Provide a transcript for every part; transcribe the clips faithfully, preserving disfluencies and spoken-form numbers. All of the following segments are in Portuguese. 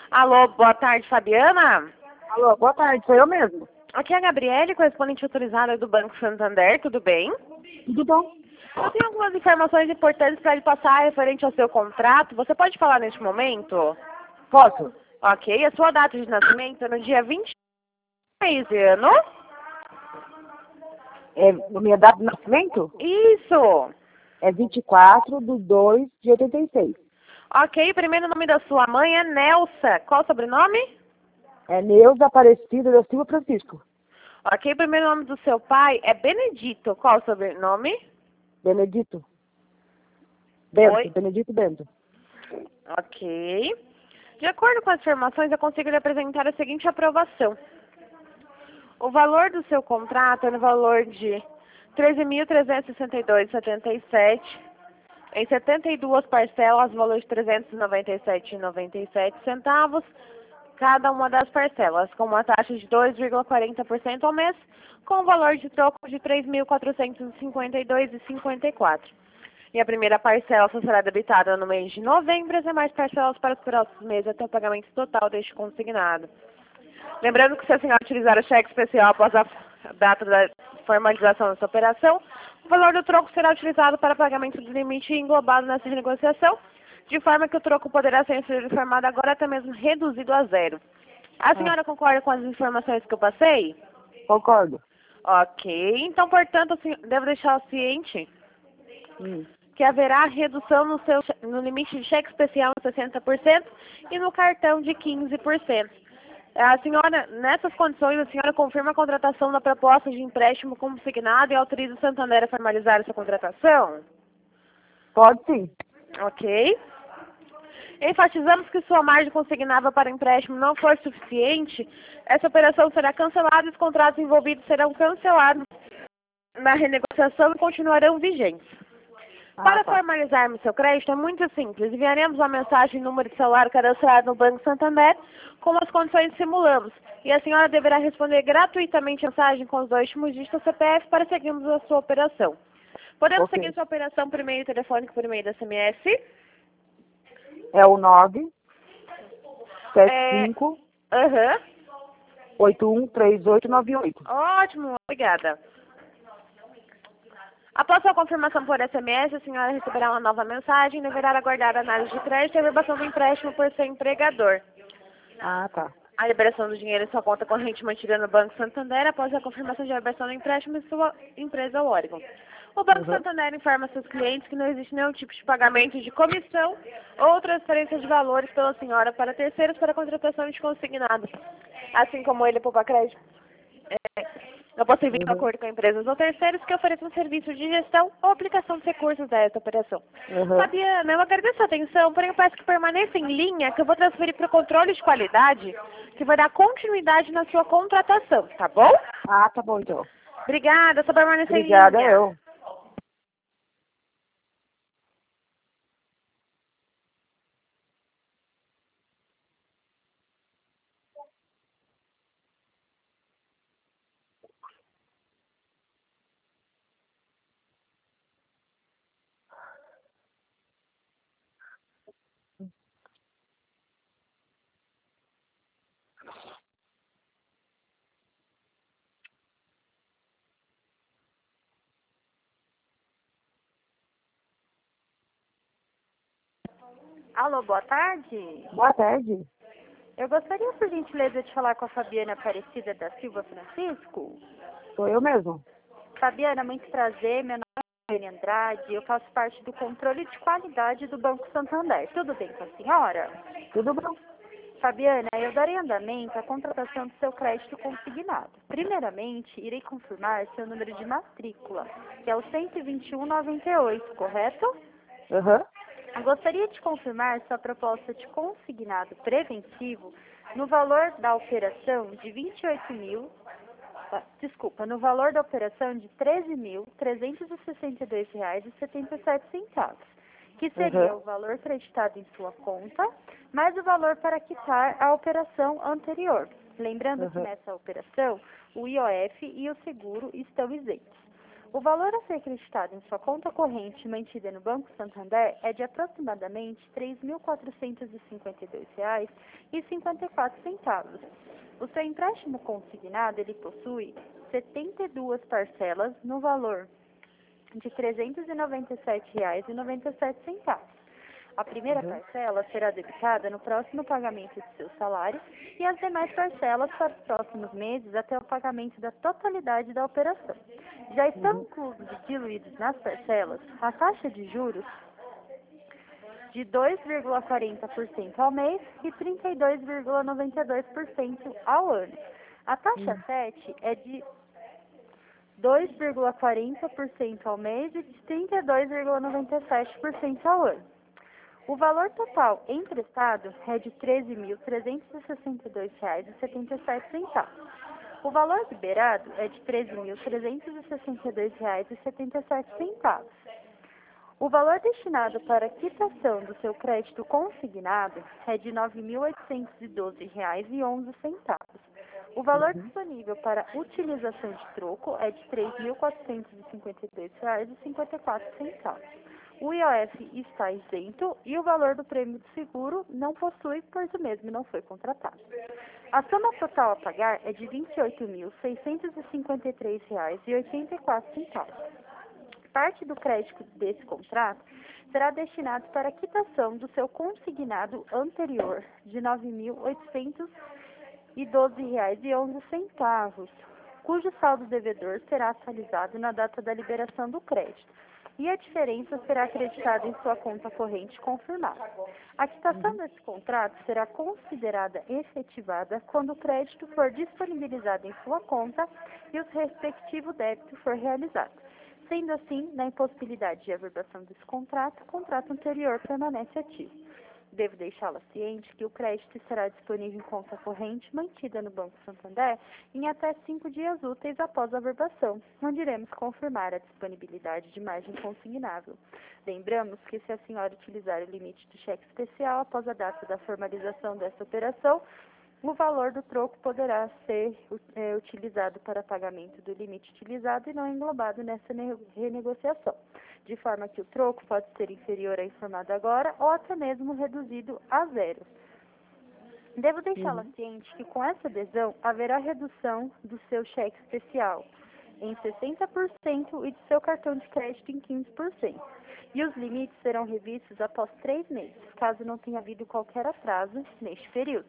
Alô, boa tarde, Fabiana. Alô, boa tarde, sou eu mesmo. Aqui é a Gabriele, correspondente autorizada do Banco Santander, tudo bem? Tudo bom? Eu tenho algumas informações importantes para lhe passar referente ao seu contrato. Você pode falar neste momento? Posso? Ok, a sua data de nascimento é no dia vinte e seis de ano? É, a minha data de nascimento Isso! é vinte e quatro de dois de oitenta e seis. Ok, o primeiro nome da sua mãe é Nelsa. Qual o sobrenome? É Neuza Aparecida da Silva Francisco. Ok, o primeiro nome do seu pai é Benedito. Qual o sobrenome? Benedito. Bento, Oi? Benedito Bento. Ok. De acordo com as informações, eu consigo lhe apresentar a seguinte aprovação. O valor do seu contrato é no valor de treze mil trezentos e sessenta e dois vírgula setenta e sete, em setenta e duas parcelas, valor de trezentos e noventa e sete vírgula noventa e sete centavos, cada uma das parcelas, com uma taxa de dois vírgula quarenta por cento ao mês, com um valor de troco de três mil quatrocentos e cinquenta e dois vírgula cinquenta e quatro. E a primeira parcela só será debitada no mês de novembro, e as demais parcelas para os próximos meses até o pagamento total deste consignado. Lembrando que se a senhora utilizar o cheque especial após a data da formalização dessa operação, o valor do troco será utilizado para pagamento do limite englobado nessa renegociação, de forma que o troco poderá ser informado agora até mesmo reduzido a zero. A senhora Ah, concorda com as informações que eu passei? concordo. Ok. Então, portanto, assim, devo deixar ciente Hum. que haverá redução no, seu, no limite de cheque especial em sessenta por cento e no cartão de quinze por cento. A senhora, nessas condições, a senhora confirma a contratação da proposta de empréstimo consignado e autoriza o Santander a formalizar essa contratação? Pode sim. Ok. Enfatizamos que sua margem consignável para empréstimo não for suficiente, essa operação será cancelada e os contratos envolvidos serão cancelados na renegociação e continuarão vigentes. Ah, Para tá. formalizarmos seu crédito é muito simples. Enviaremos uma mensagem no número de celular cadastrado no Banco Santander com as condições que simulamos. E a senhora deverá responder gratuitamente a mensagem com os dois últimos dígitos do C P F para seguirmos a sua operação. Podemos Ok. seguir sua operação por e-mail telefônico por e-mail da S M S? É o nove sete É... cinco Aham. oito um três oito nove oito. Ótimo, obrigada. Após sua confirmação por S M S, a senhora receberá uma nova mensagem e deverá aguardar a análise de crédito e a averbação do empréstimo por seu empregador. Ah, tá. A liberação do dinheiro em sua conta corrente mantida no Banco Santander após a confirmação de liberação do empréstimo em sua empresa Oregon. O Banco Uhum. Santander informa seus clientes que não existe nenhum tipo de pagamento de comissão ou transferência de valores pela senhora para terceiros para contratação de consignado, assim como ele poupa crédito. É, não possui vir em Uhum. acordo com empresas ou terceiros que ofereçam serviço de gestão ou aplicação de recursos desta operação. Uhum. Fabiana, eu agradeço a atenção, porém eu peço que permaneça em linha, que eu vou transferir para o controle de qualidade, que vai dar continuidade na sua contratação, tá bom? Ah, tá bom então. Obrigada, só permanecer em Obrigada, linha. eu. Alô, boa tarde. Boa tarde. Eu gostaria, por gentileza, de falar com a Fabiana Aparecida da Silva Francisco. Sou eu mesmo. Fabiana, muito prazer. Meu nome é Fabiana Andrade. Eu faço parte do controle de qualidade do Banco Santander. Tudo bem com a senhora? Tudo bom? Fabiana, eu darei andamento à contratação do seu crédito consignado. Primeiramente, irei confirmar seu número de matrícula, que é o cento e vinte e um noventa e oito, correto? Aham. Eu gostaria de confirmar sua proposta de consignado preventivo no valor da operação de vinte e oito mil, ah, desculpa, no valor da operação de treze mil trezentos e sessenta e dois reais e setenta e sete centavos, que seria Uhum. o valor creditado em sua conta, mais o valor para quitar a operação anterior. Lembrando que Uhum. nessa operação, o I O F e o seguro estão isentos. O valor a ser acreditado em sua conta corrente mantida no Banco Santander é de aproximadamente três mil quatrocentos e cinquenta e dois reais e cinquenta e quatro centavos. O seu empréstimo consignado, ele possui setenta e duas parcelas no valor de trezentos e noventa e sete reais e noventa e sete centavos. A primeira parcela será debitada no próximo pagamento de seu salário e as demais parcelas para os próximos meses até o pagamento da totalidade da operação. Já estão inclusos e diluídos nas parcelas a taxa de juros de dois vírgula quarenta por cento ao mês e trinta e dois vírgula noventa e dois por cento ao ano. A taxa sete é de dois vírgula quarenta por cento ao mês e de trinta e dois vírgula noventa e sete por cento ao ano. O valor total emprestado é de treze mil trezentos e sessenta e dois reais e setenta e sete centavos. O valor liberado é de treze mil trezentos e sessenta e dois reais e setenta e sete centavos. O valor destinado para a quitação do seu crédito consignado é de nove mil oitocentos e doze reais e onze centavos. O valor disponível para utilização de troco é de três mil quatrocentos e cinquenta e dois reais e cinquenta e quatro centavos. O I O F está isento e o valor do prêmio de seguro não possui, pois o mesmo não foi contratado. A soma total a pagar é de vinte e oito mil seiscentos e cinquenta e três reais e oitenta e quatro centavos. Parte do crédito desse contrato será destinado para a quitação do seu consignado anterior de nove mil oitocentos e doze reais e onze centavos, cujo saldo devedor será atualizado na data da liberação do crédito, e a diferença será acreditada em sua conta corrente confirmada. A quitação desse contrato será considerada efetivada quando o crédito for disponibilizado em sua conta e o respectivo débito for realizado. Sendo assim, na impossibilidade de averbação desse contrato, o contrato anterior permanece ativo. Devo deixá-la ciente que o crédito estará disponível em conta corrente mantida no Banco Santander em até cinco dias úteis após a averbação, onde iremos confirmar a disponibilidade de margem consignável. Lembramos que, se a senhora utilizar o limite do cheque especial após a data da formalização dessa operação, o valor do troco poderá ser é, utilizado para pagamento do limite utilizado e não englobado nessa renegociação, de forma que o troco pode ser inferior ao informado agora ou até mesmo reduzido a zero. Devo deixá-la Uhum. ciente que com essa adesão haverá redução do seu cheque especial em sessenta por cento e de seu cartão de crédito em quinze por cento. E os limites serão revistos após três meses, caso não tenha havido qualquer atraso neste período.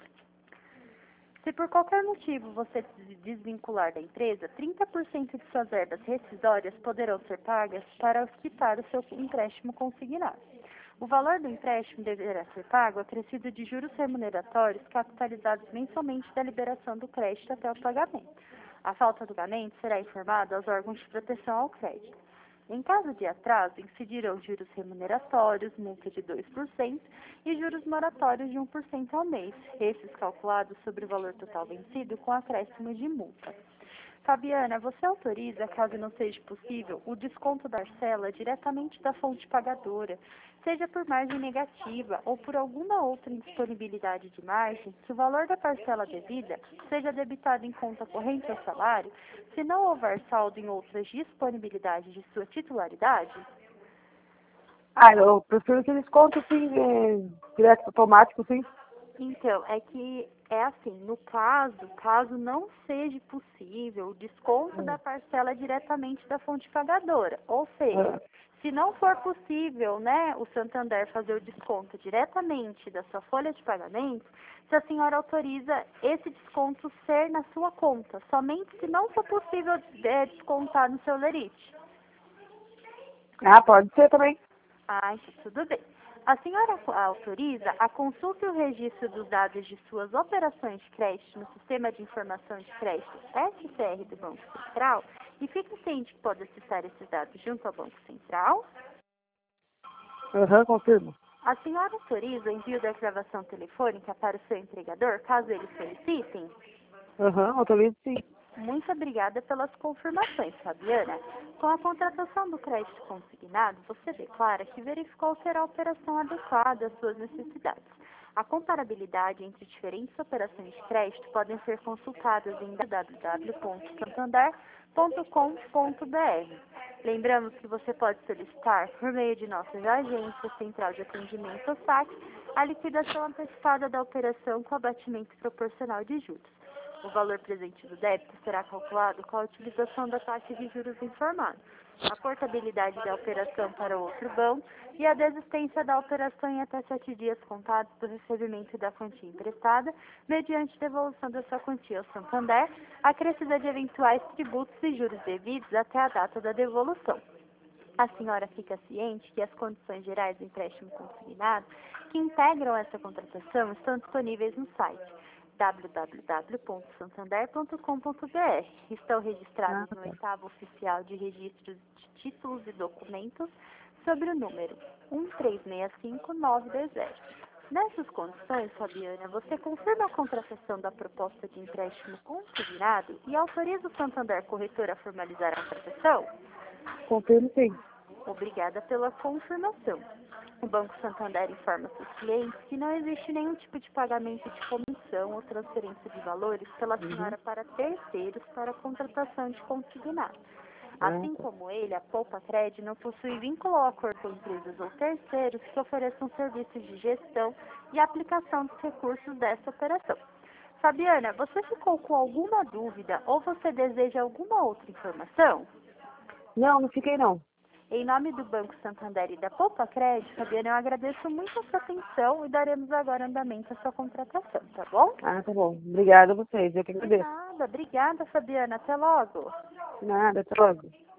Se por qualquer motivo você se desvincular da empresa, trinta por cento de suas verbas rescisórias poderão ser pagas para quitar o seu empréstimo consignado. O valor do empréstimo deverá ser pago acrescido de juros remuneratórios capitalizados mensalmente da liberação do crédito até o pagamento. A falta do pagamento será informada aos órgãos de proteção ao crédito. Em caso de atraso, incidirão juros remuneratórios, multa de dois por cento e juros moratórios de um por cento ao mês, esses calculados sobre o valor total vencido com acréscimo de multa. Fabiana, você autoriza, caso não seja possível, o desconto da parcela diretamente da fonte pagadora, seja por margem negativa ou por alguma outra indisponibilidade de margem, que o valor da parcela devida seja debitado em conta corrente ao salário, se não houver saldo em outras disponibilidades de sua titularidade? Ah, eu prefiro que desconto, sim, é, direto automático, sim. Então, é que é assim, no caso, caso não seja possível o desconto da parcela diretamente da fonte pagadora, ou seja, se não for possível, né, o Santander fazer o desconto diretamente da sua folha de pagamento, se a senhora autoriza esse desconto ser na sua conta, somente se não for possível é, descontar no seu lerite. Ah, pode ser também. Ah, então tudo bem. A senhora autoriza a consulta e o registro dos dados de suas operações de crédito no Sistema de Informação de Crédito S C R do Banco Central e fique ciente que pode acessar esses dados junto ao Banco Central? Aham, uhum, confirmo. A senhora autoriza o envio da gravação telefônica para o seu empregador, caso eles solicitem? Aham, uhum, autorizo sim. Muito obrigada pelas confirmações, Fabiana. Com a contratação do crédito consignado, você declara que verificou ter a operação adequada às suas necessidades. A comparabilidade entre diferentes operações de crédito podem ser consultadas em w w w ponto santander ponto com ponto b r. Lembramos que você pode solicitar, por meio de nossas agências, Central de Atendimento ou saque, a liquidação antecipada da operação com abatimento proporcional de juros. O valor presente do débito será calculado com a utilização da taxa de juros informada, a portabilidade da operação para outro banco e a desistência da operação em até sete dias contados do recebimento da quantia emprestada, mediante devolução da sua quantia ao Santander, acrescida de eventuais tributos e juros devidos até a data da devolução. A senhora fica ciente que as condições gerais do empréstimo consignado que integram essa contratação estão disponíveis no site w w w ponto santander ponto com ponto b r. Estão registrados no oitavo oficial de registros de títulos e documentos sobre o número um três seis cinco nove dois zero. Nessas condições, Fabiana, você confirma a contratação da proposta de empréstimo consignado e autoriza o Santander Corretor a formalizar a contratação? Confirmo sim. Obrigada pela confirmação. O Banco Santander informa seus clientes que não existe nenhum tipo de pagamento de comissão ou transferência de valores pela senhora para terceiros para a contratação de consignado. Assim como ele, a Poupa Cred não possui vínculo ou acordo com empresas ou terceiros que ofereçam serviços de gestão e aplicação dos recursos dessa operação. Fabiana, você ficou com alguma dúvida ou você deseja alguma outra informação? Não, não fiquei não. Em nome do Banco Santander e da Poupa Cred, Fabiana, eu agradeço muito a sua atenção e daremos agora andamento à sua contratação, tá bom? Ah, tá bom. Obrigada a vocês. Eu que De agradeço. nada, obrigada, Fabiana. Até logo. Nada, até logo.